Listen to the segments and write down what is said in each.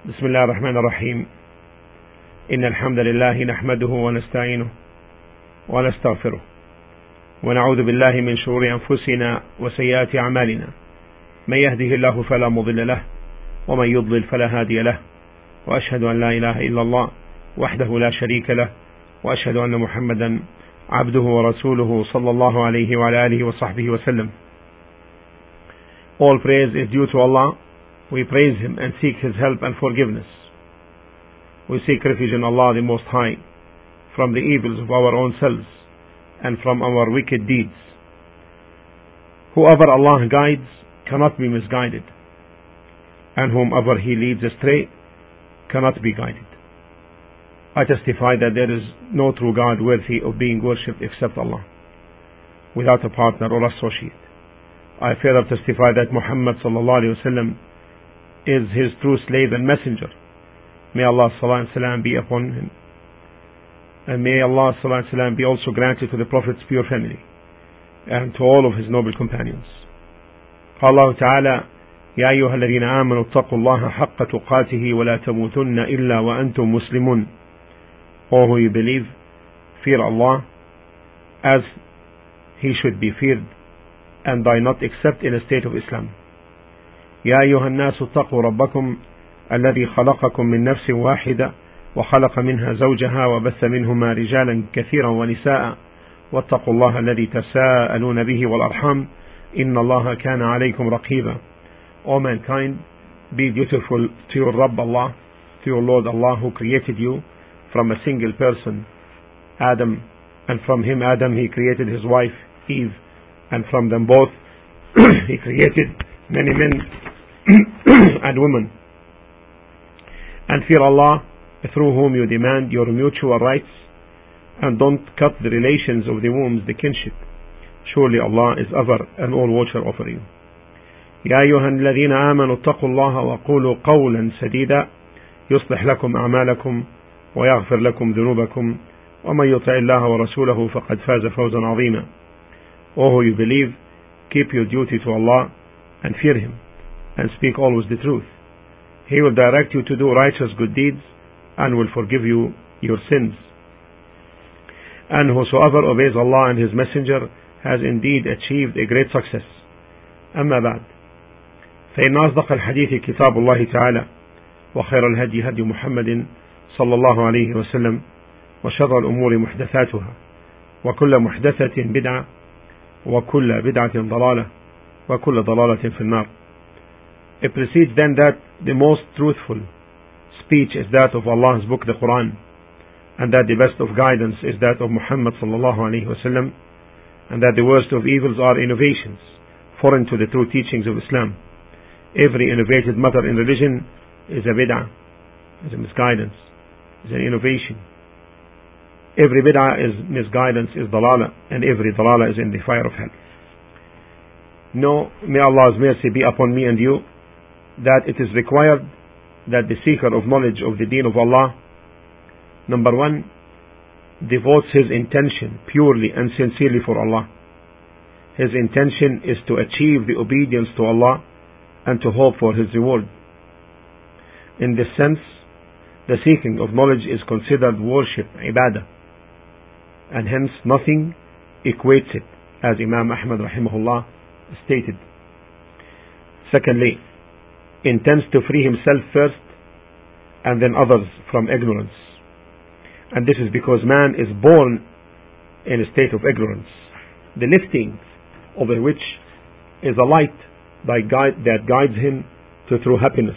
بسم الله الرحمن الرحيم. إن الحمد لله نحمده ونستعينه ونستغفره ونعوذ بالله من شرور أنفسنا وسيئات أعمالنا. من يهده الله فلا مضل له ومن يضلل فلا هادي له، وأشهد أن لا إله إلا الله وحده لا شريك له، وأشهد أن محمدا عبده ورسوله صلى الله عليه وعلى آله وصحبه وسلم. All praise is due to Allah. We praise Him and seek His help and forgiveness. We seek refuge in Allah the Most High from the evils of our own selves and from our wicked deeds. Whoever Allah guides cannot be misguided, and whomever He leads astray cannot be guided. I testify that there is no true God worthy of being worshipped except Allah, without a partner or associate. I further testify that Muhammad sallallahu alaihi wasallam is His true slave and messenger. May Allah sallallahu alaihi wasallam be upon him, and may Allah sallallahu alaihi wasallam be also granted to the Prophet's pure family and to all of his noble companions. قال الله تعالى: يا أيها الذين آمنوا اتقوا الله حق تقاته ولا تموتن إلا وأنتم مسلمون. All who you believe, fear Allah as He should be feared, and die not except in a state of Islam. يا أيها الناس اتقوا ربكم الذي خلقكم من نفس واحدة وخلق منها زوجها وبث منهما رجالا كثيرا ونساء واتقوا الله الذي تساءلون به والأرحام إن الله كان عليكم رقيبا. O mankind, be dutiful to your Rabb Allah, to your Lord Allah, who created you from a single person, Adam, and from him, Adam, He created his wife, Eve, and from them both He created many men and women. And fear Allah, through whom you demand your mutual rights, and don't cut the relations of the wombs, the kinship. Surely Allah is ever an all-watcher over you. يا أيها الذين آمنوا اتقوا الله وقولوا قولا سديدا يصلح لكم أعمالكم ويغفر لكم ذنوبكم ومن يطع الله ورسوله فقد فاز فوزا عظيما. O who you believe, keep your duty to Allah and fear Him, and speak always the truth. He will direct you to do righteous good deeds and will forgive you your sins. And whosoever obeys Allah and His Messenger has indeed achieved a great success. أما بعد، فإن أصدق الحديث كتاب الله تعالى، وخير الهدي هدي محمد صلى الله عليه وسلم، وشر الأمور محدثاتها، وكل محدثة بدعة، وكل بدعة ضلالة، وكل ضلالة في النار. It precedes then that the most truthful speech is that of Allah's book, the Quran, and that the best of guidance is that of Muhammad sallallahu alaihi wasallam, and that the worst of evils are innovations foreign to the true teachings of Islam. Every innovated matter in religion is a bid'ah, is a misguidance, is an innovation. Every bid'ah is misguidance, is dalala, and every dalala is in the fire of hell. No, may Allah's mercy be upon me and you, that it is required that the seeker of knowledge of the deen of Allah, number one, devotes his intention purely and sincerely for Allah. His intention is to achieve the obedience to Allah and to hope for His reward. In this sense, the seeking of knowledge is considered worship, ibadah, and hence nothing equates it, as Imam Ahmad rahimahullah stated. Secondly, intends to free himself first and then others from ignorance. And this is because man is born in a state of ignorance, the lifting over which is a light that guides him to true happiness.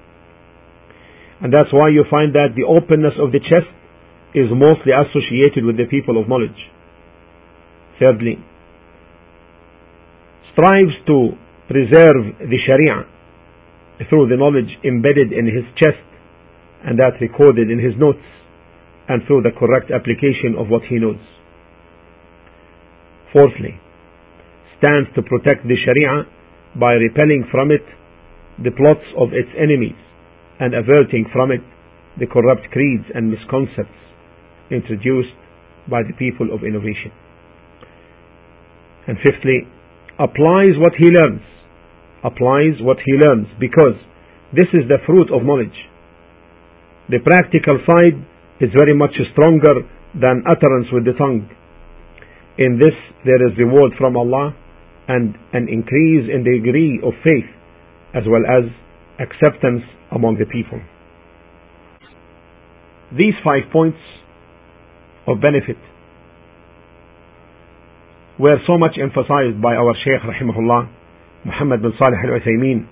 And that's why you find that the openness of the chest is mostly associated with the people of knowledge. Thirdly, strives to preserve the Sharia through the knowledge embedded in his chest and that recorded in his notes, and through the correct application of what he knows. Fourthly, stands to protect the Sharia by repelling from it the plots of its enemies and averting from it the corrupt creeds and misconcepts introduced by the people of innovation. And fifthly, applies what he learns, because this is the fruit of knowledge, The practical side is very much stronger than utterance with the tongue. In this there is reward from Allah and an increase in the degree of faith as well as acceptance among the people. These 5 points of benefit were so much emphasized by our Shaykh rahimahullah, Muhammad bin Salih al-Uthaymeen,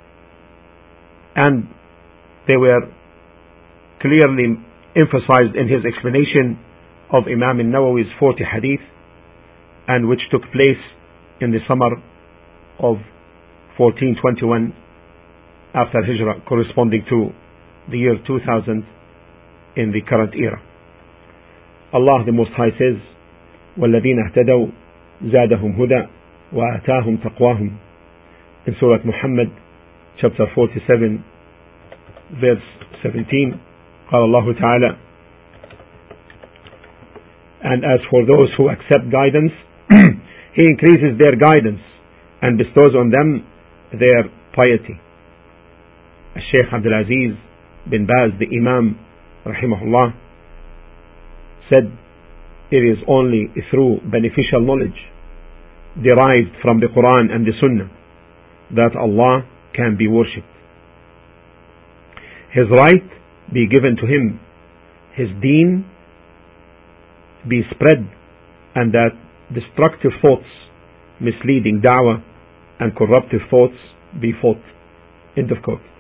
and they were clearly emphasized in his explanation of Imam al-Nawawi's 40 hadith, and which took place in the summer of 1421 after Hijrah, corresponding to the year 2000 in the current era. Allah the Most High says, وَالَّذِينَ اهْتَدَوْا زَادَهُمْ هُدًى وَآتَاهُمْ تَقْوَاهُمْ, in Surah Muhammad chapter 47 verse 17. قال الله تعالى, and as for those who accept guidance, He increases their guidance and bestows on them their piety. Shaykh Abdul Aziz bin Baz, the Imam rahimahullah, said, it is only through beneficial knowledge derived from the Quran and the Sunnah that Allah can be worshipped. His right be given to Him, His deen be spread, and that destructive thoughts, misleading da'wah, and corruptive thoughts be fought. End of quote.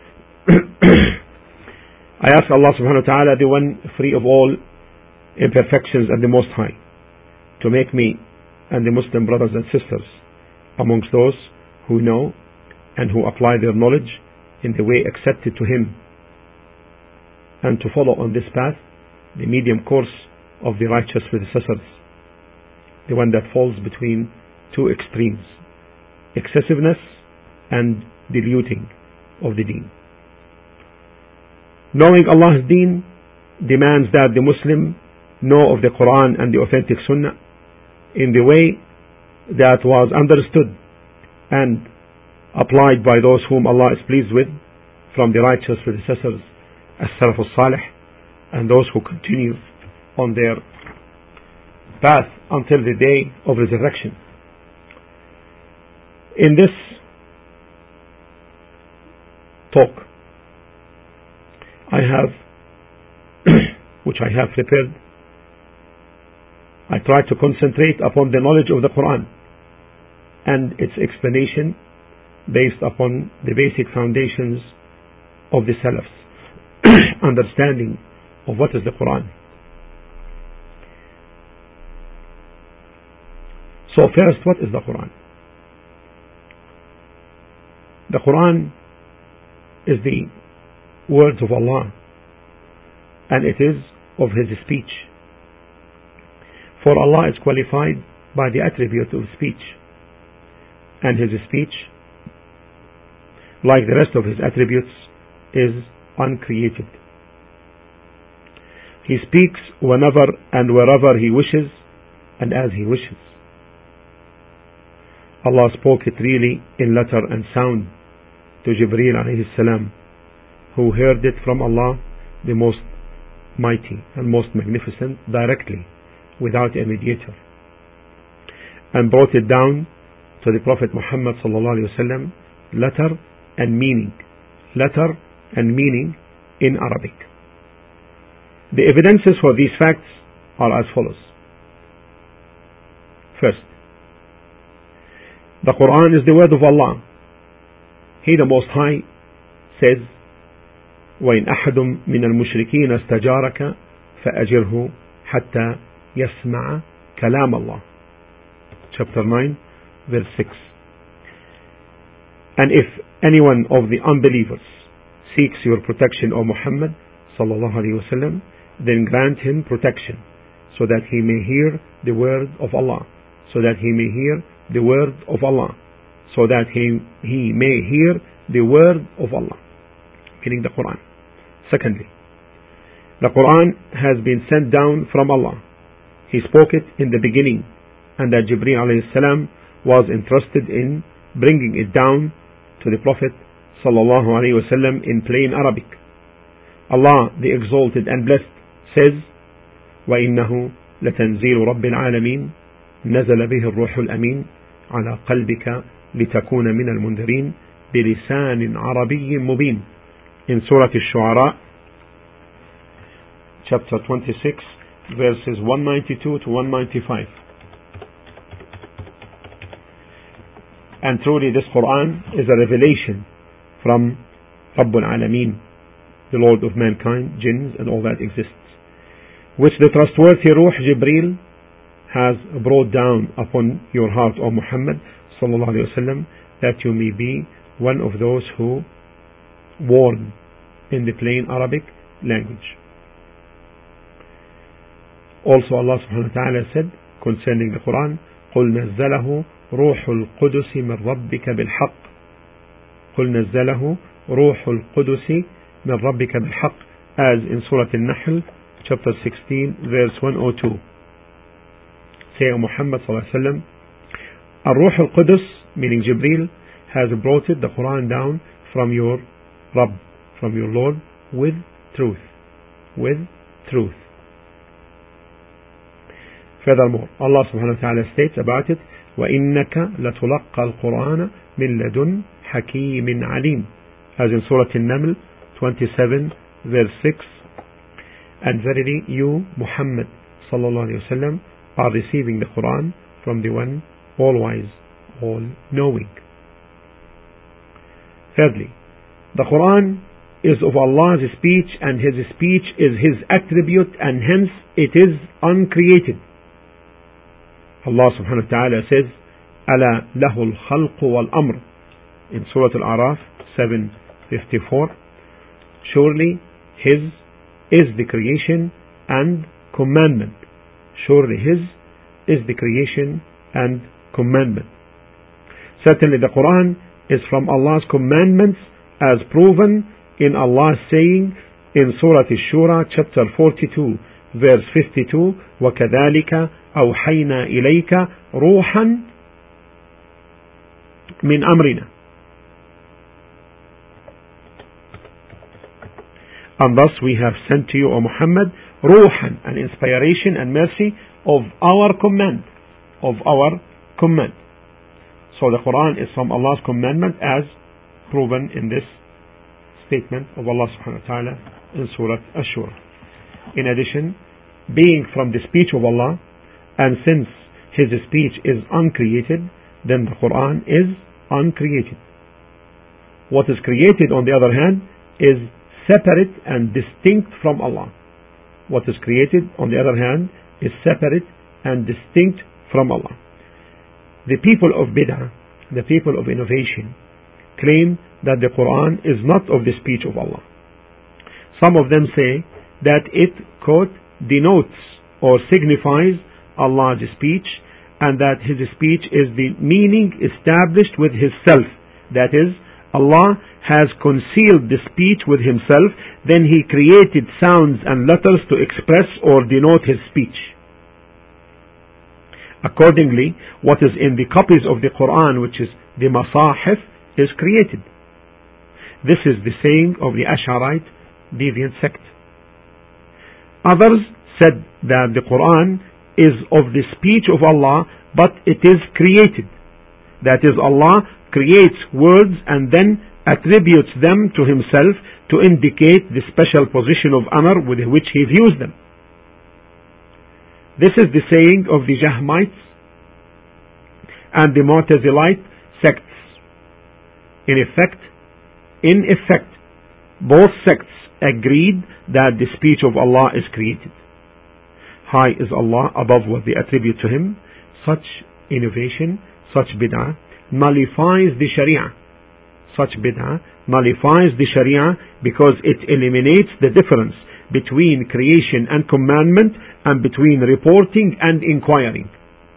I ask Allah subhanahu wa ta'ala, the one free of all imperfections and the Most High, to make me and the Muslim brothers and sisters amongst those who know and who apply their knowledge in the way accepted to Him, and to follow on this path the medium course of the righteous predecessors, the one that falls between two extremes, excessiveness and diluting of the deen. Knowing Allah's deen demands that the Muslim know of the Quran and the authentic Sunnah in the way that was understood and applied by those whom Allah is pleased with from the righteous predecessors, as-Salaf al-Salih, and those who continue on their path until the day of resurrection. In this talk I have which I have prepared, I try to concentrate upon the knowledge of the Quran and its explanation based upon the basic foundations of the Salaf's understanding of what is the Quran. So first, what is the Quran? The Quran is the words of Allah, and it is of His speech. For Allah is qualified by the attribute of speech, and His speech, like the rest of His attributes, is uncreated. He speaks whenever and wherever He wishes and as He wishes. Allah spoke it really in letter and sound to Jibreel alayhi salam, who heard it from Allah, the most mighty and most magnificent, directly, without a mediator, and brought it down to the Prophet Muhammad sallallahu alaihi wasallam, letter and meaning in Arabic. The evidences for these facts are as follows. First, the Quran is the word of Allah. He, the Most High, says, وَإِنْ أَحَدٌ مِّنَ الْمُشْرِكِينَ اسْتَجَارَكَ فَأَجِرْهُ حَتَّى يَسْمَعَ كَلَامَ اللَّهِ. Chapter 9, verse 6. And if anyone of the unbelievers seeks your protection, O Muhammad sallallahu alaihi wasallam, then grant him protection, so that he may hear the word of Allah, so that he may hear the word of Allah, so that he may hear the word of Allah, meaning the Quran. Secondly, the Quran has been sent down from Allah. He spoke it in the beginning, and that Jibreel alayhi salam was entrusted in bringing it down to the Prophet sallallahu alaihi wasallam in plain Arabic. Allah the Exalted and Blessed says, وَإِنَّهُ لَتَنزِيلُ رَبِّ الْعَالَمِينَ نزل به الروح الأمين على قلبك لتكون من المنذرين بلسان عربي مبين. In Surah Al-Shu'ara, chapter 26, verses 192 to 195. And truly this Quran is a revelation from Rabbul Alameen, the Lord of mankind, jinns and all that exists, which the trustworthy Ruh Jibreel has brought down upon your heart, O Muhammad sallallahu alaihi wasallam, that you may be one of those who warn in the plain Arabic language. Also Allah subhanahu wa ta'ala said concerning the Quran, قُلْ نَزَّلَهُ روح القدس من ربك بالحق. قُلْ نَزَّلَهُ روح القدس من ربك بالحق, as in Surah Al-Nahl, chapter 16, verse 102. Say, O Muhammad sallallahu alaihi wasallam, Ar-Ruh al-Qudus, meaning Jibreel, has brought it, the Quran, down from your Rabb, from your Lord, with truth. With truth. Furthermore, Allah subhanahu wa ta'ala states about it, وَإِنَّكَ لَتُلَقَّى الْقُرْآنَ مِنْ لَدُنْ حَكِيمٍ عَلِيمٍ, as in Surah An-Naml 27, verse 6. And verily you, Muhammad sallallahu alayhi wa sallam, are receiving the Quran from the one all-wise, all-knowing. Thirdly, the Quran is of Allah's speech, and His speech is His attribute, and hence it is uncreated. Allah subhanahu wa ta'ala says, أَلَا لَهُ الْخَلْقُ وَالْأَمْرُ, in Surah Al-A'raf 7:54. Surely His is the creation and commandment. Surely His is the creation and commandment. Certainly the Quran is from Allah's commandments, as proven in Allah's saying in Surah Al-Shura, chapter 42, verse 52, وَكَذَلِكَ أَوْحَيْنَا إِلَيْكَ رُوحًا مِنْ أَمْرِنَا. And thus we have sent to you, O Muhammad, Ruhan, an inspiration and mercy of our command. Of our command. So the Quran is from Allah's commandment, as proven in this statement of Allah subhanahu wa ta'ala in Surah Ash-Shura. In addition, being from the speech of Allah, and since His speech is uncreated, then the Quran is uncreated. What is created, on the other hand, is separate and distinct from Allah. What is created, on the other hand, is separate and distinct from Allah. The people of Bid'ah, the people of innovation, claim that the Quran is not of the speech of Allah. Some of them say that it, quote, denotes or signifies Allah's speech, and that His speech is the meaning established with His self. That is, Allah has concealed the speech with Himself, then He created sounds and letters to express or denote His speech. Accordingly, what is in the copies of the Quran, which is the Masahif, is created. This is the saying of the Ash'arite deviant sect. Others said that the Quran is of the speech of Allah, but it is created. That is, Allah creates words and then attributes them to Himself to indicate the special position of honor with which He views them. This is the saying of the Jahmites and the Mu'tazilite sects. In effect, both sects agreed that the speech of Allah is created. High is Allah above what they attribute to Him. Such innovation, such bid'ah, nullifies the Sharia. Such bid'ah nullifies the Sharia because it eliminates the difference between creation and commandment, and between reporting and inquiring.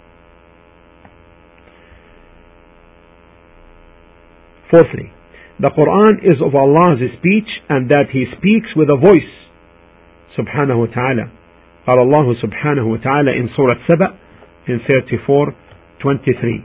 Fourthly, the Quran is of Allah's speech, and that He speaks with a voice, subhanahu wa ta'ala. قال الله سبحانه وتعالى in Surah Saba in 34:23.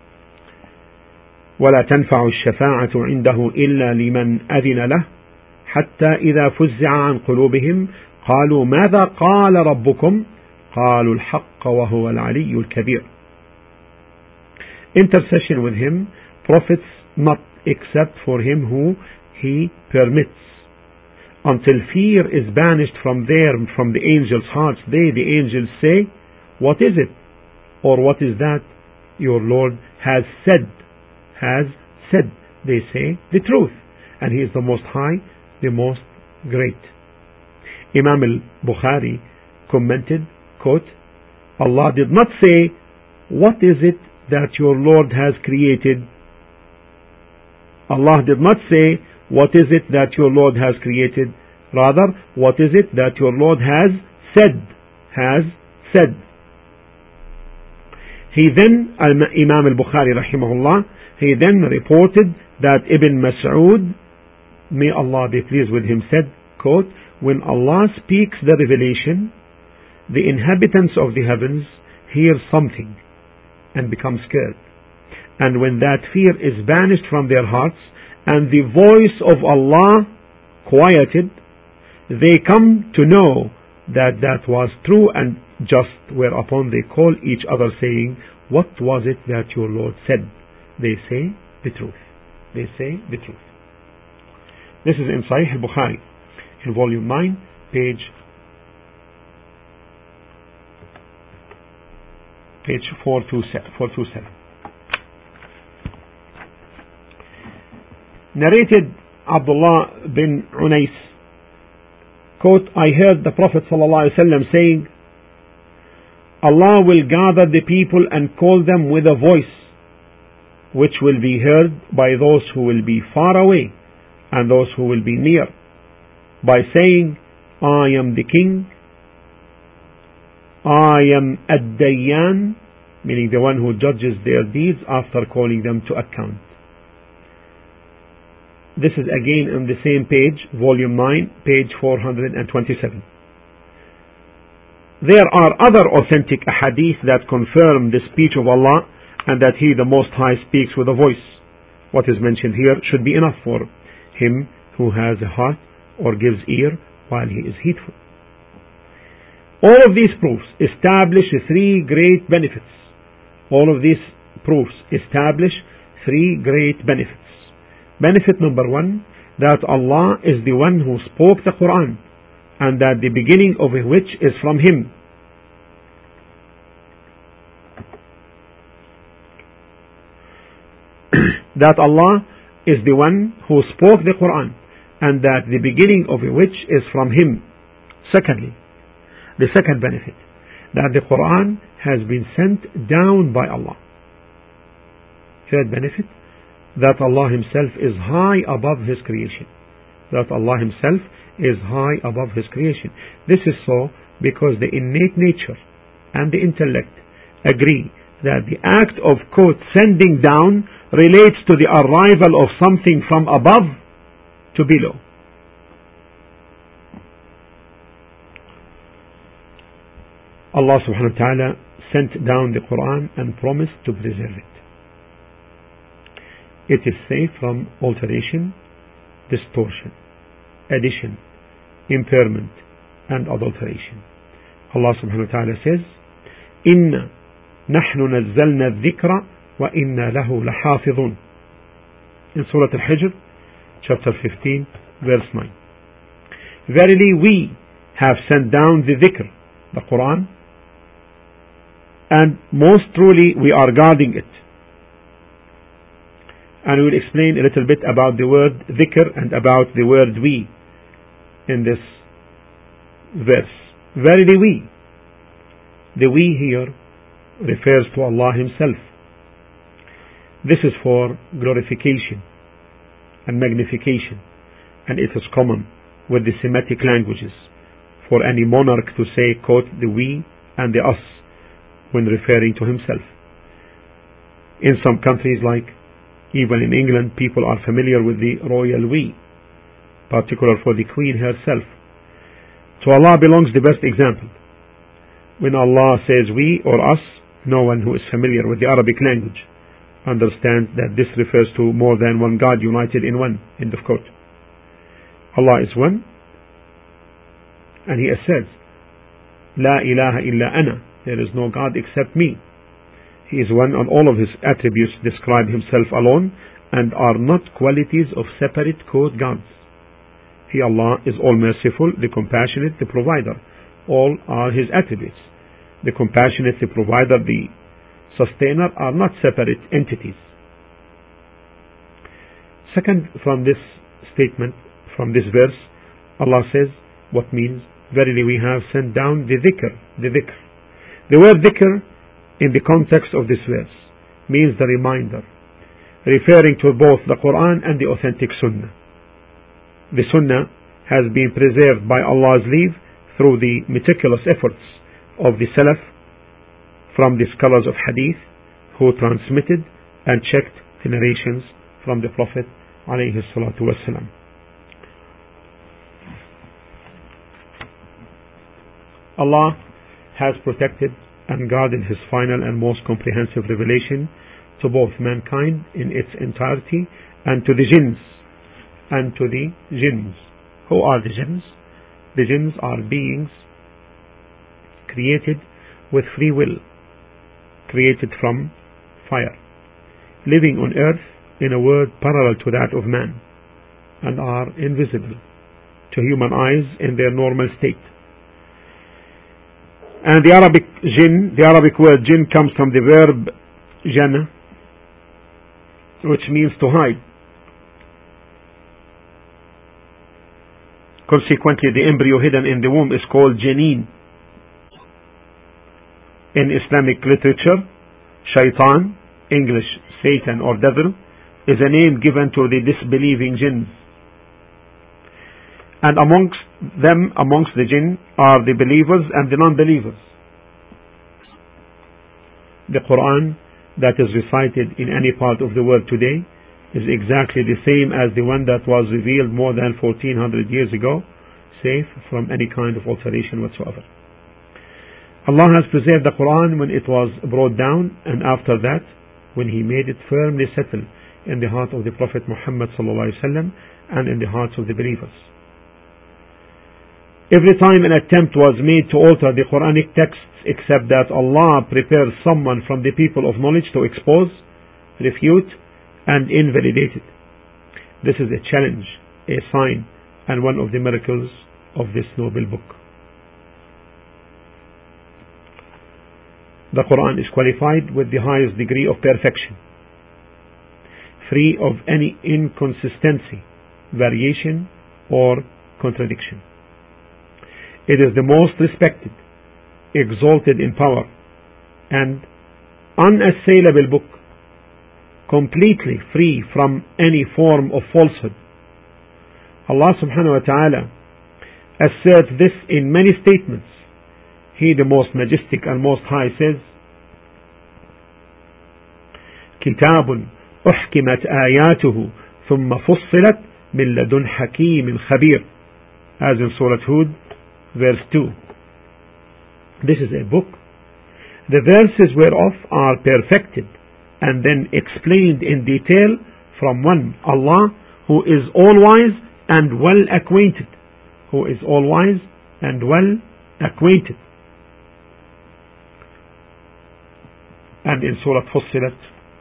ولا تنفع الشفاعة عنده إلا لمن أذن له حتى إذا فزع عن قلوبهم قالوا ماذا قال ربكم قالوا الحق وهو العلي الكبير. Intercession with him profits not except for him who he permits, until fear is banished from the angels' hearts. They, the angels, say, what is it? Or what is that your Lord has said? Has said. They say the truth, and he is the most high, the most great. Imam al-Bukhari commented, quote, Allah did not say, what is it that your Lord has created? Allah did not say, what is it that your Lord has created? Rather, what is it that your Lord has said? Has said. He then, Imam al-Bukhari rahimahullah, he then reported that Ibn Mas'ud, may Allah be pleased with him, said, quote, when Allah speaks the revelation, the inhabitants of the heavens hear something and become scared. And when that fear is banished from their hearts and the voice of Allah quieted, they come to know that that was true and just, whereupon they call each other saying, what was it that your Lord said? They say the truth. They say the truth. This is in Sahih al-Bukhari, in volume 9, page 427. Narrated Abdullah bin Unais, quote, I heard the Prophet ﷺ saying, Allah will gather the people and call them with a voice which will be heard by those who will be far away and those who will be near, by saying, I am the king, I am ad-Dayyan, meaning the one who judges their deeds after calling them to account. This is again on the same page, volume 9, page 427. There are other authentic ahadith that confirm the speech of Allah and that He, the Most High, speaks with a voice. What is mentioned here should be enough for him who has a heart or gives ear while he is heedful. All of these proofs establish three great benefits. All of these proofs establish three great benefits. Benefit number one, that Allah is the one who spoke the Quran, and that the beginning of which is from Him. That Allah is the one who spoke the Quran, and that the beginning of which is from Him. Secondly, the second benefit, that the Quran has been sent down by Allah. Third benefit, that Allah Himself is high above His creation. That Allah Himself is high above His creation. This is so because the innate nature and the intellect agree that the act of, quote, sending down relates to the arrival of something from above to below. Allah subhanahu wa ta'ala sent down the Quran and promised to preserve it. It is safe from alteration, distortion, addition, impairment, and adulteration. Allah subhanahu wa ta'ala says, Inna nahnu nazzalna dhikra wa inna lahu lahafidhun. In Surah Al-Hijr, chapter 15, verse 9. Verily we have sent down the dhikr, the Quran, and most truly we are guarding it. And we will explain a little bit about the word dhikr and about the word we in this verse. Verily we. The we here refers to Allah Himself. This is for glorification and magnification, and it is common with the Semitic languages for any monarch to say, quote, the we and the us when referring to himself. In some countries, like even in England, people are familiar with the royal we, particular for the Queen herself. To Allah belongs the best example. When Allah says we or us, no one who is familiar with the Arabic language understands that this refers to more than one God united in one. End of quote. Allah is one, and He asserts, La ilaha illa ana, there is no God except me. He is one, and all of His attributes describe Himself alone and are not qualities of separate gods. He, Allah, is all merciful, the compassionate, the provider. All are His attributes. The compassionate, the provider, the sustainer are not separate entities. Second, from this statement, from this verse, Allah says, what means, verily we have sent down the dhikr, the dhikr. The word dhikr in the context of this verse means the reminder, referring to both the Quran and the authentic Sunnah. The Sunnah has been preserved by Allah's leave through the meticulous efforts of the Salaf from the scholars of Hadith who transmitted and checked the narrations from the Prophet alayhi salatu wassalam. Allah has protected and guarded His final and most comprehensive revelation to both mankind in its entirety and to the jinns. Who are the jinns? The jinns are beings created with free will, created from fire, living on earth in a world parallel to that of man, and are invisible to human eyes in their normal state. And the Arabic word jinn comes from the verb jana, which means to hide. Consequently, the embryo hidden in the womb is called janeen. In Islamic literature, shaitan, English Satan or devil, is a name given to the disbelieving jinns. And amongst the jinn are the believers and the non-believers. The Quran that is recited in any part of the world today is exactly the same as the one that was revealed more than 1400 years ago, safe from any kind of alteration whatsoever. Allah has preserved the Quran when it was brought down, and after that, when He made it firmly settle in the heart of the Prophet Muhammad ﷺ and in the hearts of the believers. Every time an attempt was made to alter the Quranic texts, except that Allah prepares someone from the people of knowledge to expose, refute, and invalidate it. This is a challenge, a sign, and one of the miracles of this noble book. The Quran is qualified with the highest degree of perfection, free of any inconsistency, variation, or contradiction. It is the most respected, exalted in power, and unassailable book, completely free from any form of falsehood. Allah subhanahu wa ta'ala asserts this in many statements. He, the most majestic and most high, says, كتاب أحكمت آياته ثم فصلت من لدن حكيم خبير, as in Surah Hud, verse 2. This is a book, the verses whereof are perfected and then explained in detail from one, Allah, who is all-wise and well-acquainted. Who is all-wise and well-acquainted. And in Surah Fussilat,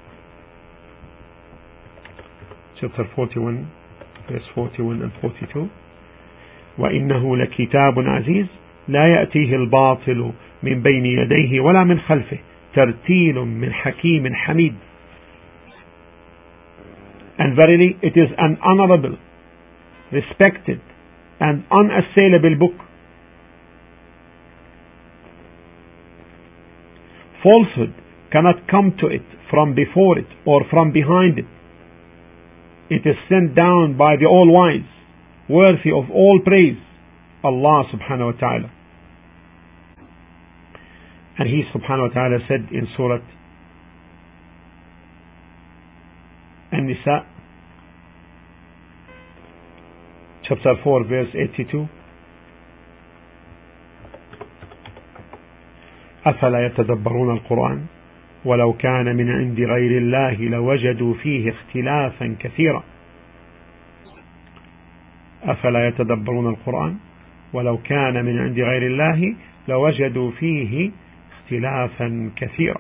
chapter 41, verse 41 and 42, وَإِنَّهُ لَكِتَابٌ عَزِيزٌ لَا يَأْتِيهِ الْبَاطِلُ مِنْ بَيْنِ يَدَيْهِ وَلَا مِنْ خَلْفِهِ تَرْتِيلٌ مِنْ حَكِيمٍ حَمِيدٍ. And verily it is an honorable, respected, and unassailable book. Falsehood cannot come to it from before it or from behind it. It is sent down by the All-Wise, worthy of all praise, Allah subhanahu wa ta'ala. And He subhanahu wa ta'ala said in Surah An-Nisa, chapter 4, verse 82, أفلا يتدبرون القرآن ولو كان من عند غير الله لوجدوا فيه اختلافا كثيرا. أفلا يتدبرون القرآن ولو كان من عند غير الله لوجدوا فيه اختلافا كثيرا.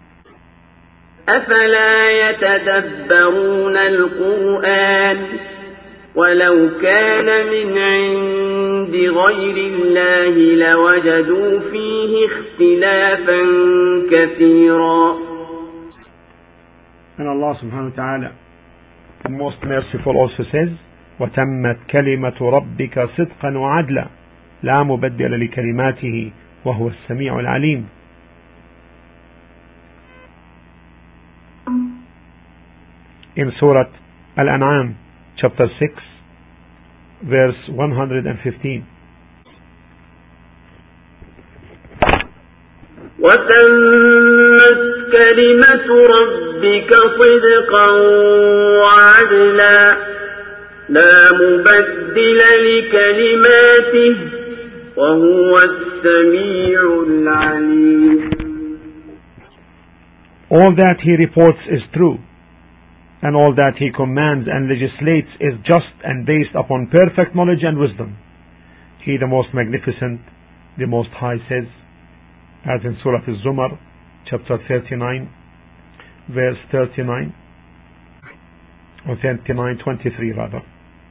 أفلا يتدبرون القرآن ولو كان من عند غير الله لوجدوا فيه اختلافا كثيرا. And Allah subhanahu wa ta'ala, the most merciful, also says, وَتَمَّتْ كَلِمَةُ رَبِّكَ صِدْقًا وَعَدْلًا لَا مُبَدِّلَ لِكَلِمَاتِهِ وَهُوَ السَّمِيعُ الْعَلِيمُ. In Surah Al-An'am, chapter 6, verse 115. وَتَمَّتْ كَلِمَةُ رَبِّكَ صِدْقًا وَعَدْلًا لَا مُبَدِّلَ لِكَلِمَاتِهِ وَهُوَ السَّمِيعُ الْعَلِيمُ. All that he reports is true, and all that he commands and legislates is just and based upon perfect knowledge and wisdom. He, the most magnificent, the most high, says, as in Surah Al-Zumar, chapter 39, verse 39, or 39:23 rather.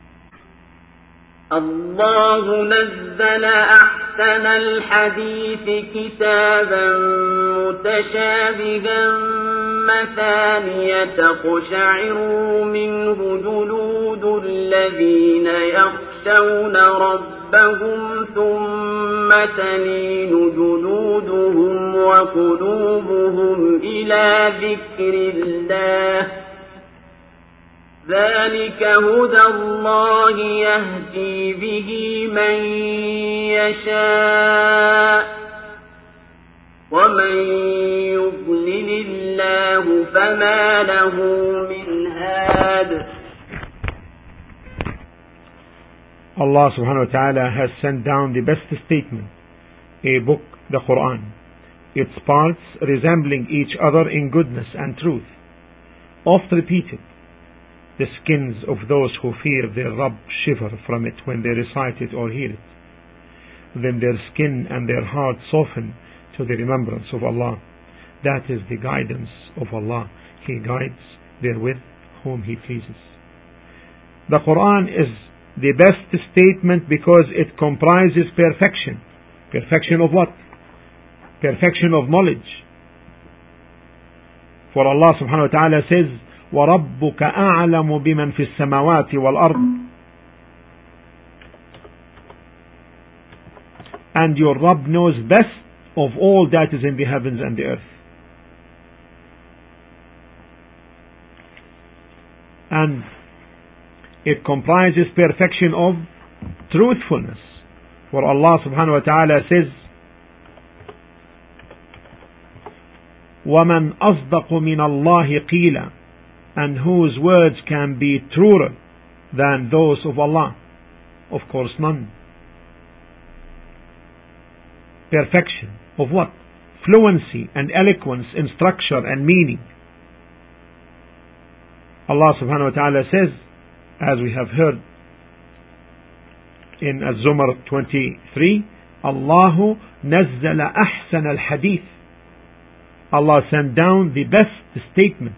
الله نزل أحسن الحديث كتابا متشابها مثانية تقشعر منه جلود الذين يخشون ربهم ثم تلين جلودهم وقلوبهم إلى ذكر الله ذلك هدى الله يهدي به من يشاء ومن يضلل الله فما له من هاد. Allah subhanahu wa ta'ala has sent down the best statement, a book, the Quran, its parts resembling each other in goodness and truth, oft repeated. The skins of those who fear their Rabb shiver from it when they recite it or hear it. Then their skin and their heart soften to the remembrance of Allah. That is the guidance of Allah. He guides therewith whom He pleases. The Quran is the best statement because it comprises perfection. Perfection of what? Perfection of knowledge. For Allah subhanahu wa ta'ala says, وَرَبُّكَ أَعْلَمُ بِمَنْ فِي السَّمَاوَاتِ وَالْأَرْضِ. And your Rabb knows best of all that is in the heavens and the earth. And it comprises perfection of truthfulness. For Allah subhanahu wa ta'ala says, وَمَنْ أَصْدَقُ مِنَ اللَّهِ قِيلًا. And whose words can be truer than those of Allah? Of course none. Perfection of what? Fluency and eloquence in structure and meaning. Allah subhanahu wa ta'ala says, as we have heard in Az-Zumar 23, Allahu nazzala ahsan al-hadith. Allah sent down the best statement.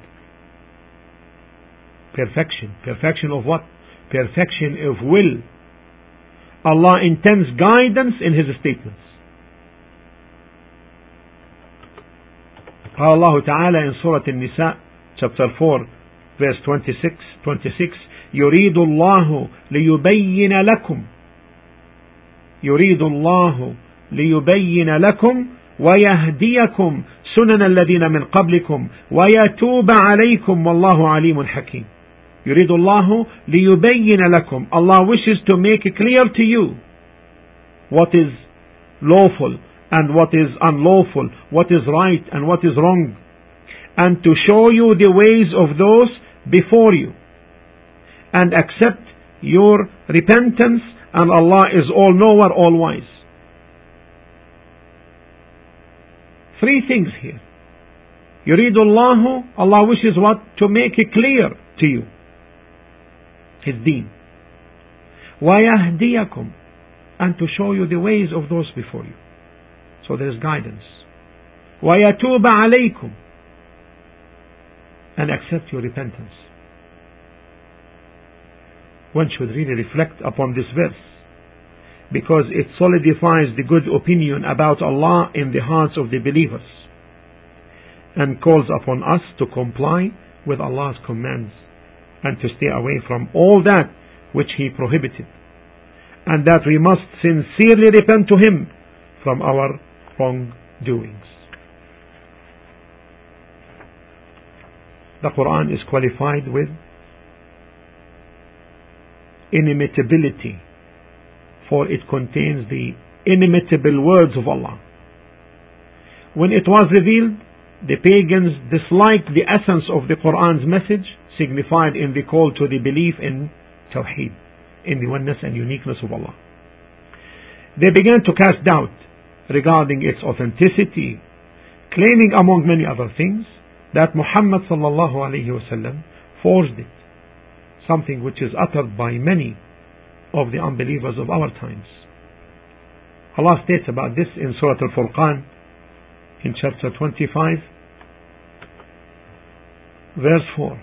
Perfection. Perfection of what? Perfection of will. Allah intends guidance in His statements. قال الله تعالى in Surah An-Nisa, chapter 4, verse 26, يريد الله ليبين لكم ويهديكم سنن الذين من قبلكم ويتوب عليكم والله عليم حكيم. يريد الله ليبين لكم. Allah wishes to make it clear to you what is lawful and what is unlawful, what is right and what is wrong, and to show you the ways of those before you, and accept your repentance, and Allah is all knower, all wise. Three things here. يريد الله, Allah wishes what? To make it clear to you, His deen. وَيَهْدِيَكُمْ, and to show you the ways of those before you. So there is guidance. وَيَتُوبَ عَلَيْكُمْ, and accept your repentance. One should really reflect upon this verse, because it solidifies the good opinion about Allah in the hearts of the believers, and calls upon us to comply with Allah's commands and to stay away from all that which He prohibited, and that we must sincerely repent to Him from our wrongdoings. The Quran is qualified with inimitability, for it contains the inimitable words of Allah. When it was revealed, the pagans disliked the essence of the Quran's message, signified in the call to the belief in Tawheed, in the oneness and uniqueness of Allah. They began to cast doubt regarding its authenticity, claiming among many other things that Muhammad sallallahu alayhi wasallam forged it, something which is uttered by many of the unbelievers of our times. Allah states about this in Surah Al-Furqan in chapter 25 verse 4.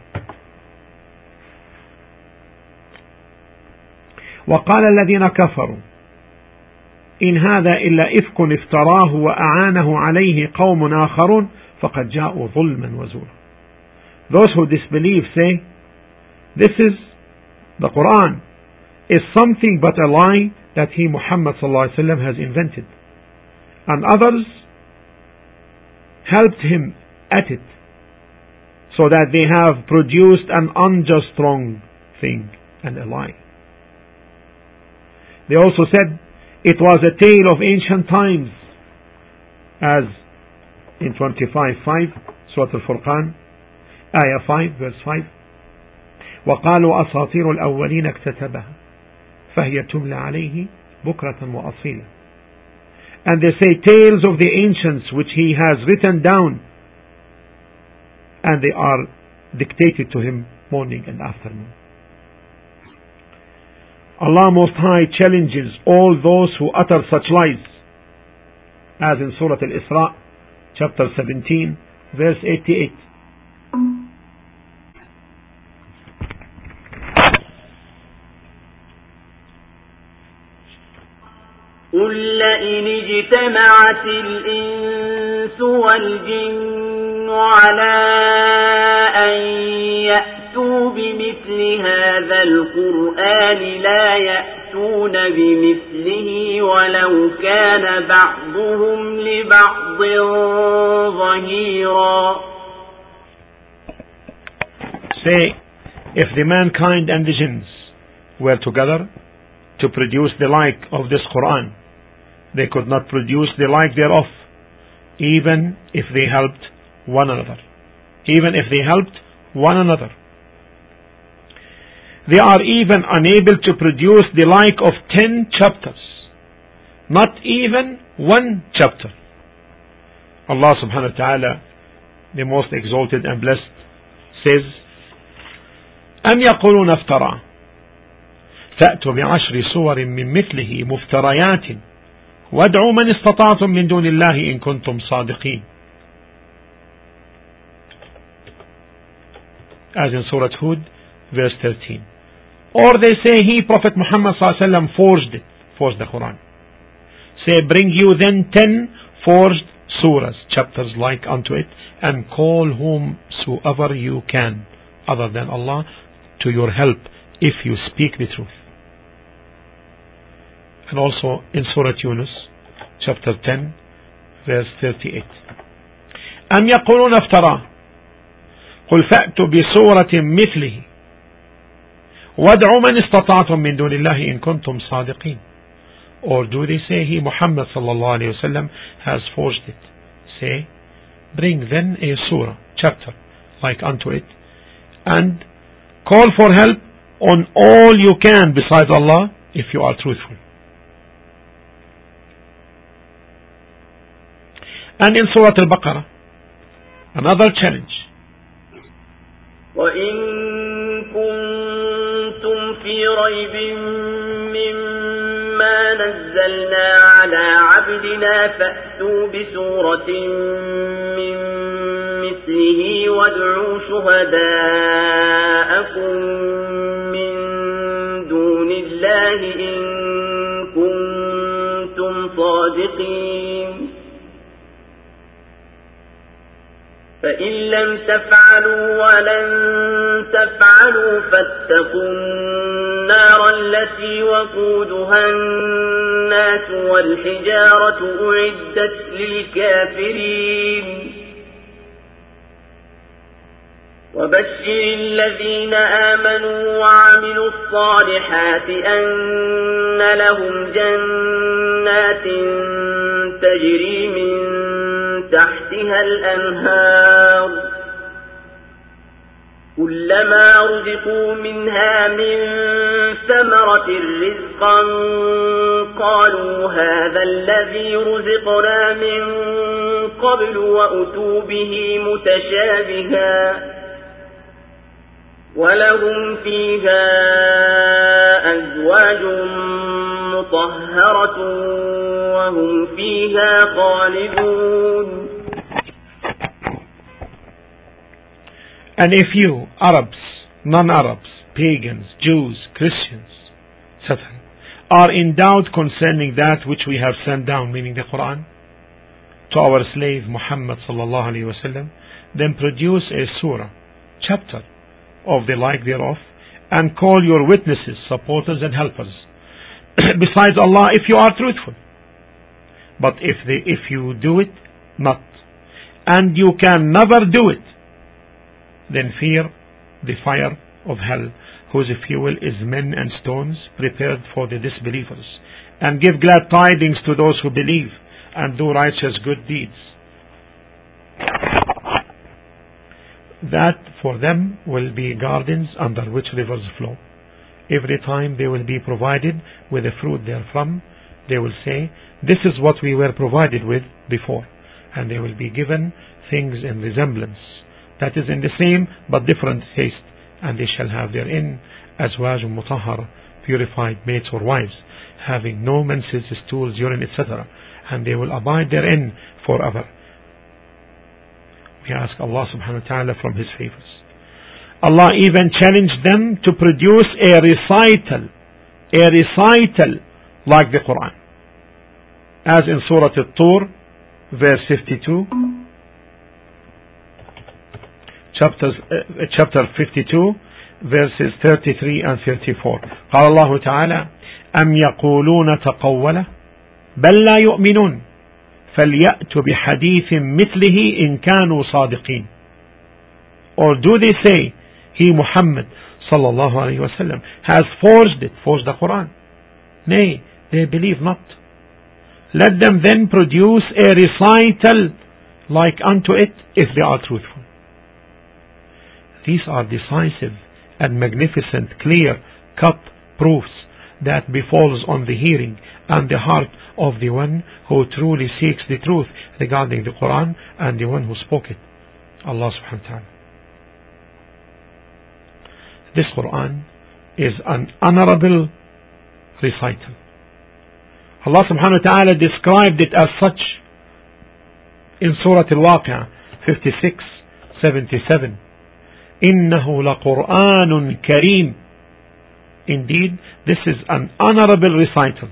وقال الذين كفروا إن هذا إلا إفك افتراه وأعانه عليه قوم آخرون فقد جاءوا ظلما وزورا. Those who disbelieve say, this is the Quran is something but a lie that he, Muhammad sallallahu alaihi wasallam, has invented, and others helped him at it, so that they have produced an unjust wrong thing and a lie. They also said it was a tale of ancient times, as in 25:5 Surah Al-Furqan, Ayah 5 verse 5. وقالوا أساطير الأولين اكتتبها فهي تملى عليه بكرة وأصيلا. And they say tales of the ancients which he has written down, and they are dictated to him morning and afternoon. Allah Most High challenges all those who utter such lies, as in Surah Al-Isra, chapter 17, verse 88. قل لئن اجتمعت الإنس والجن على أن يأتوا بمثل هذا القرآن لا يأتون بمثله ولو كان بعضهم لبعض ظهيرا. Say, if the mankind and the jinns were together to produce the like of this Quran, they could not produce the like thereof, even if they helped one another. Even if they helped one another. They are even unable to produce the like of 10 chapters. Not even one chapter. Allah subhanahu wa ta'ala, the most exalted and blessed, says, أم يقولون افترى فأتوا بعشر صور من مثله مفتريات وادعوا من استطعتم من دون الله إن كنتم صادقين. As in Surah Hud, verse 13. Or they say, he, Prophet Muhammad sallallahu alaihi wasallam, forged the Quran. Say, bring you then 10 forged surahs, chapters like unto it, and call whomsoever you can, other than Allah, to your help, if you speak the truth. And also in Surah Yunus, chapter 10, verse 38. أم يقولون افترى قل فأتوا بسورة مثله وادعوا من استطعتم من دون الله إن كنتم صادقين. Or do they say he, Muhammad sallallahu alayhi wa sallam, has forged it? Say, bring then a surah, chapter, like unto it, and call for help on all you can besides Allah, if you are truthful. And in Surah Al-Baqarah, another challenge. وَإِن كُنتُمْ فِي رَيْبٍ أنزلنا على عبدنا فأتوا بسورة من مثله وادعوا شهداءكم من دون الله إن كنتم صادقين فإن لم تفعلوا ولن تفعلوا فاتقوا النار التي وقودها الناس والحجارة أعدت للكافرين وبشر الذين آمنوا وعملوا الصالحات أن لهم جنات تجري من تحتها الأنهار كلما رزقوا منها من ثمرة رزقا قالوا هذا الذي رزقنا من قبل وأتوا به متشابها ولهم فيها أزواج مطهرة وهم فيها خالدون. And if you, Arabs, non-Arabs, pagans, Jews, Christians, etc., are in doubt concerning that which we have sent down, meaning the Quran, to our slave Muhammad sallallahu alaihi wasallam, then produce a surah, chapter, of the like thereof, and call your witnesses, supporters and helpers, besides Allah, if you are truthful. But if you do it not, and you can never do it, then fear the fire of hell, whose fuel is men and stones prepared for the disbelievers, and give glad tidings to those who believe and do righteous good deeds, that for them will be gardens under which rivers flow. Every time they will be provided with a fruit therefrom, they will say, this is what we were provided with before, and they will be given things in resemblance, that is in the same but different taste, and they shall have therein azwajun mutahhara, purified mates or wives, having no menses, stools, urine, etc., and they will abide therein forever. We ask Allah subhanahu wa ta'ala from His favors. Allah even challenged them to produce a recital like the Quran, as in Surah At-Tur, verse 52, chapter 52, verses 33 and 34. قال الله تعالى: أم يقولون تقوله بل لا يؤمنون فليأتوا بحديث مثله إن كانوا صادقين. Or do they say he, Muhammad sallallahu alayhi wa sallam, has forged the Quran? Nay, they believe not. Let them then produce a recital like unto it if they are truthful. These are decisive and magnificent, clear-cut proofs that befalls on the hearing and the heart of the one who truly seeks the truth regarding the Quran and the one who spoke it, Allah subhanahu wa ta'ala. This Quran is an honorable recital. Allah subhanahu wa ta'ala described it as such in Surah Al-Waqi'ah 56:77. إِنَّهُ لَقُرْآنٌ كَرِيمٌ. Indeed, this is an honorable recital.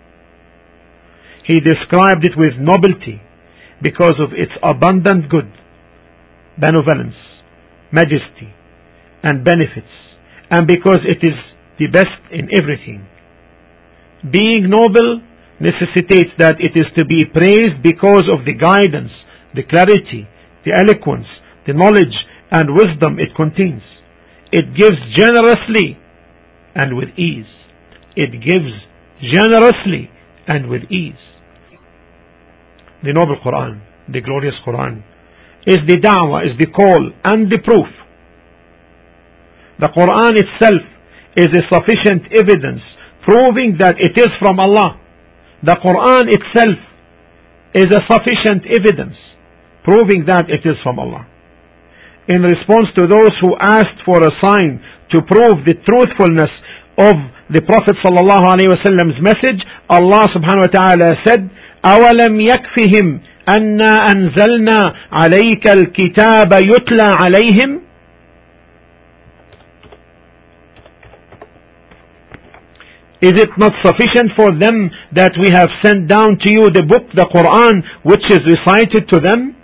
He described it with nobility because of its abundant good, benevolence, majesty, and benefits, and because it is the best in everything. Being noble necessitates that it is to be praised because of the guidance, the clarity, the eloquence, the knowledge and wisdom it contains. It gives generously and with ease. It gives generously and with ease. The noble Quran, the glorious Quran, is the da'wah, is the call and the proof. The Quran itself is a sufficient evidence proving that it is from Allah. The Quran itself is a sufficient evidence proving that it is from Allah. In response to those who asked for a sign to prove the truthfulness of the Prophet sallallahu alaihi wasallam's message, Allah subhanahu wa ta'ala said, أَوَلَمْ يَكْفِهِمْ أَنَّا أَنزَلْنَا عَلَيْكَ الْكِتَابَ يُتْلَى عَلَيْهِمْ. Is it not sufficient for them that we have sent down to you the book, the Quran, which is recited to them?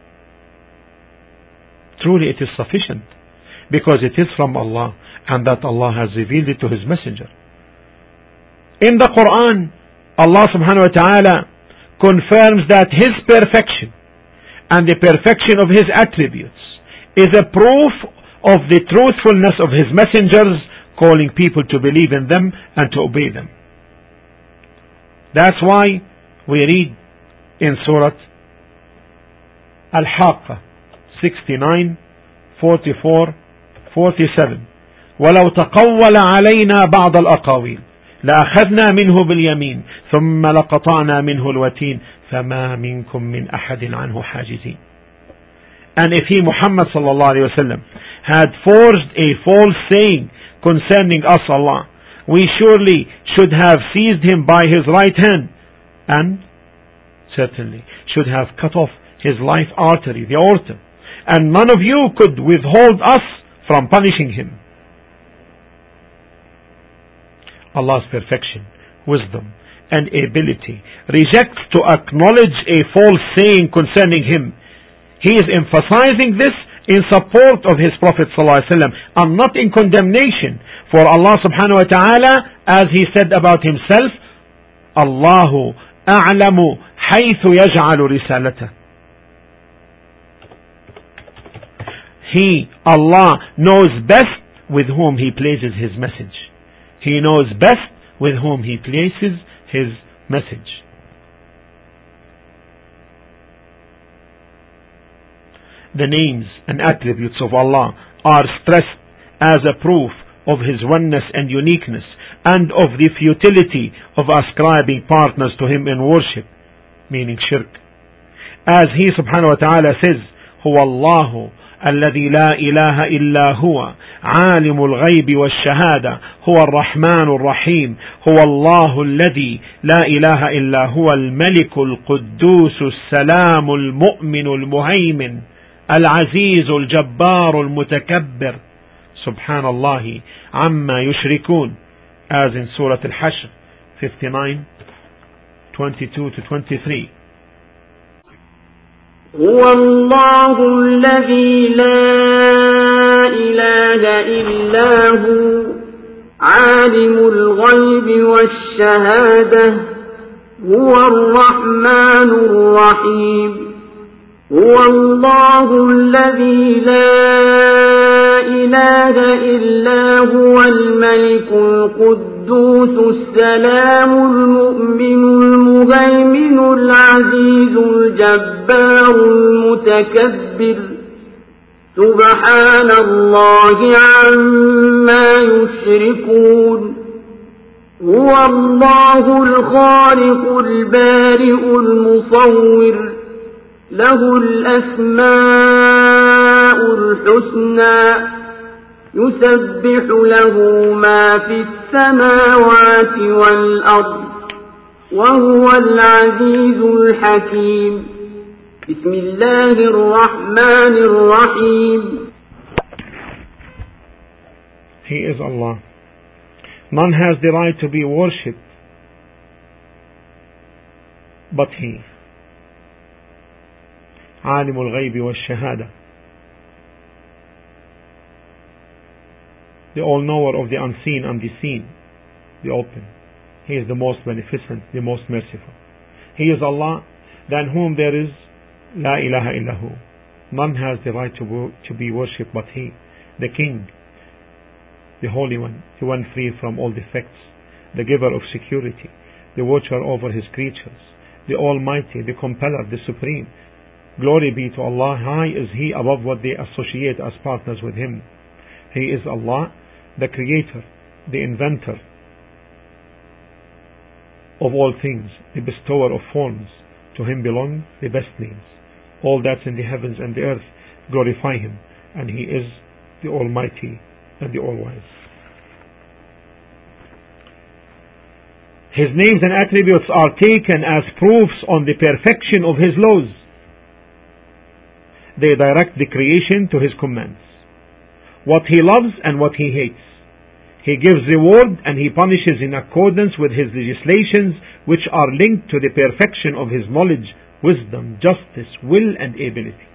Truly it is sufficient, because it is from Allah, and that Allah has revealed it to His Messenger. In the Quran, Allah subhanahu wa ta'ala confirms that His perfection and the perfection of His attributes is a proof of the truthfulness of His messengers, calling people to believe in them and to obey them. That's why we read in Surah Al-Haqqa 69, 44, 47, وَلَوْ تَقَوَّلَ عَلَيْنَا بَعْضَ الْأَقَاوِيلِ لأخذنا منه باليمين ثم لقطعنا منه الوتين فما منكم من أحد عنه حاجزين. And if he, Muhammad sallallahu alaihi wasallam, had forged a false saying concerning us, Allah, we surely should have seized him by his right hand, and certainly should have cut off his life artery, the aorta, and none of you could withhold us from punishing him. Allah's perfection, wisdom, and ability rejects to acknowledge a false saying concerning Him. He is emphasizing this in support of His Prophet ﷺ and not in condemnation. For Allah subhanahu wa ta'ala, as He said about Himself, Allahu a'lamu haythu yaj'alu risalata. He, Allah, knows best with whom He places His message. He knows best with whom He places His message. The names and attributes of Allah are stressed as a proof of His oneness and uniqueness, and of the futility of ascribing partners to Him in worship, meaning shirk. As He subhanahu wa ta'ala says, هو الله الذي لا إله إلا هو عالم الغيب والشهادة هو الرحمن الرحيم هو الله الذي لا إله إلا هو الملك القدوس السلام المؤمن المهيمن العزيز الجبار المتكبر سبحان الله عما يشركون, as in Surah Al-Hashr 59, 22 to 23. هو الله الذي لا إله إلا هو عالم الغيب والشهادة هو الرحمن الرحيم هو الله الذي لا إله إلا هو الملك القدوس السلام المؤمن المهيمن العزيز الجبار المتكبر سبحان الله عما يشركون هو الله الخالق البارئ المصور له الأسماء الحسنى يسبح له ما في السماوات والأرض وهو العزيز الحكيم. بسم الله الرحمن الرحيم. He is Allah. None has the right to be worshipped but He. عالم الغيب والشهادة, the all-knower of the unseen and the seen, the open. He is the most beneficent, the most merciful. He is Allah, than whom there is La ilaha illahu. None has the right to be worshipped but He, the King, the Holy One, the one free from all defects, the giver of security, the watcher over His creatures, the Almighty, the Compeller, the Supreme. Glory be to Allah. High is He above what they associate as partners with Him. He is Allah, the Creator, the Inventor of all things, the Bestower of forms. To Him belong the best names. All that's in the heavens and the earth glorify Him, and He is the Almighty and the All-Wise. His names and attributes are taken as proofs on the perfection of His laws. They direct the creation to His commands, what He loves and what He hates. He gives reward and He punishes in accordance with His legislations, which are linked to the perfection of His knowledge, wisdom, justice, will and ability.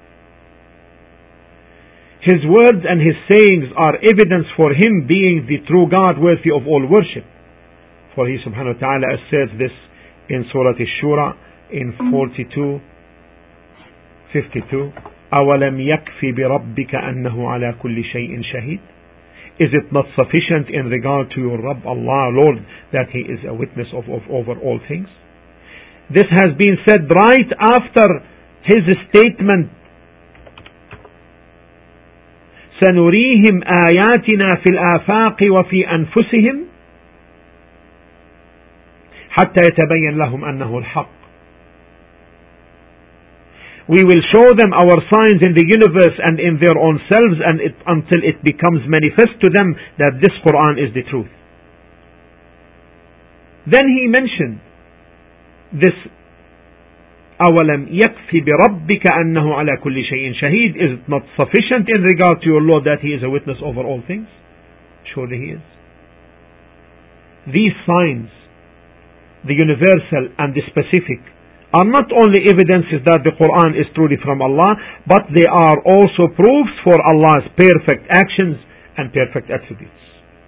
His words and His sayings are evidence for Him being the true God worthy of all worship. For He subhanahu wa ta'ala asserts this in Surah Ash-Shura in 42:52. أَوَلَمْ يَكْفِ بِرَبِّكَ أَنَّهُ عَلَى كُلِّ شَيْءٍ شَهِيدٌ. Is it not sufficient in regard to your Rabb, Allah, Lord, that He is a witness over all things? This has been said right after His statement, سَنُرِيهِمْ آيَاتِنَا فِي الْآفَاقِ وَفِي أَنفُسِهِمْ حَتَّى يَتَبَيَّنَ لَهُمْ أَنَّهُ الْحَقُّ. We will show them our signs in the universe and in their own selves until it becomes manifest to them that this Quran is the truth. Then He mentioned this أَوَلَمْ يَكْفِ بِرَبِّكَ أَنَّهُ عَلَى كُلِّ شَيْءٍ شَهِيدٌ. Is it not sufficient in regard to your Lord that He is a witness over all things? Surely He is. These signs, the universal and the specific, are not only evidences that the Quran is truly from Allah, but they are also proofs for Allah's perfect actions and perfect attributes.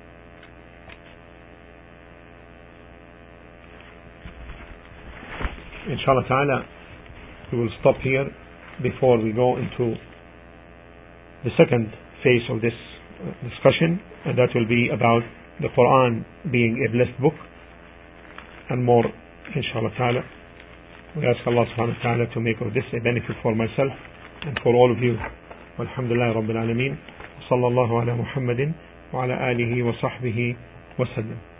Inshallah ta'ala, we will stop here before we go into the second phase of this discussion, and that will be about the Quran being a blessed book and more, inshallah ta'ala. We ask Allah subhanahu wa ta'ala to make of this a benefit for myself and for all of you. Walhamdulillah Rabbil Alameen. Sallallahu ala Muhammadin wa ala alihi wa sahbihi wa sallam.